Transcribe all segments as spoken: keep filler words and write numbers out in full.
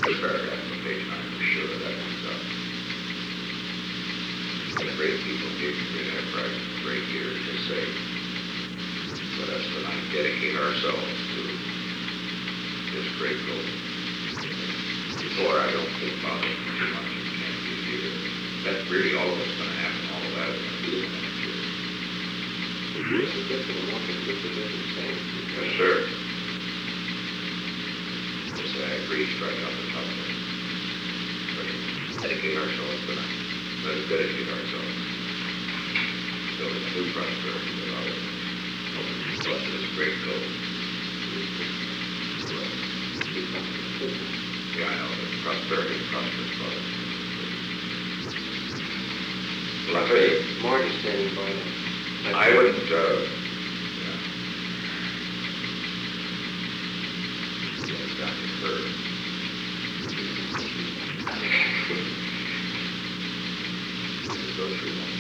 first paragraph on page nine for sure. That comes up. The great people gave the great enterprise great years, they say. Let us tonight dedicate ourselves to this great goal. Before, I don't think about it too much. It can't be here. That's really all of us going to happen. All of that is going to be in the next year. The years are different enough to get the different things. Yes, sir. Yes, I agree. Strike out the top one. Dedicate ourselves tonight. Let us dedicate ourselves. Building a new prosperity without it. Blessed is great goal. Yeah, I know. Prosperity, prosperous brother. Well, I'll tell you, Marty's standing by them. I wouldn't, uh, yeah. Yeah, down to third. Go through one.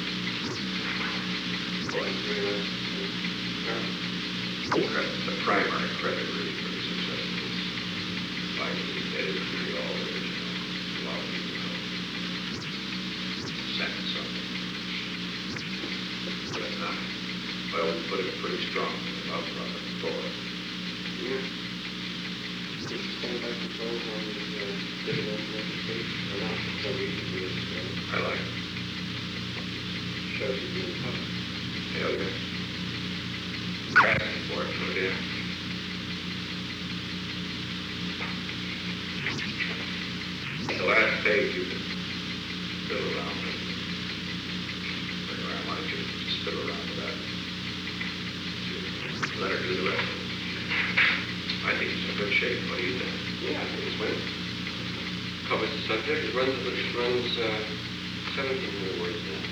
Credit, the primary credit really for the success of this life that is really all there is, you know. A lot of people know. Sentence something. But it's not. Well, we put it pretty strong about profit before. Yeah. Did you stand by control on the uh, dividend legislation or not? So we can do it. I like it. Shows you being tough. Hell yeah. Asking for it, put it in. The last page you can fill around with. Bring around, why don't you just fill around with that? Let her do the rest. I think it's in good shape. What do you think? Yeah, I think it's well. Covers the subject. It runs, it runs uh, seventeen hundred words now.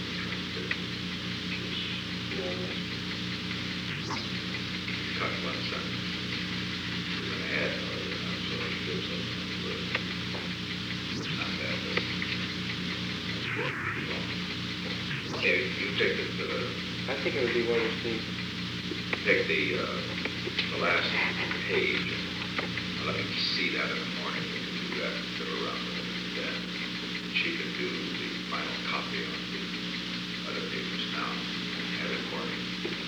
Cut one sentence. We're going to add another, you know, so it gives us a little. It's not bad, but that's what we want. Okay, you take it to the, I think it would be well received. take the, uh, the last page and let me see that in the morning. We can do that and fill around with it. Then she can do the final copy on the other papers now and have it for me.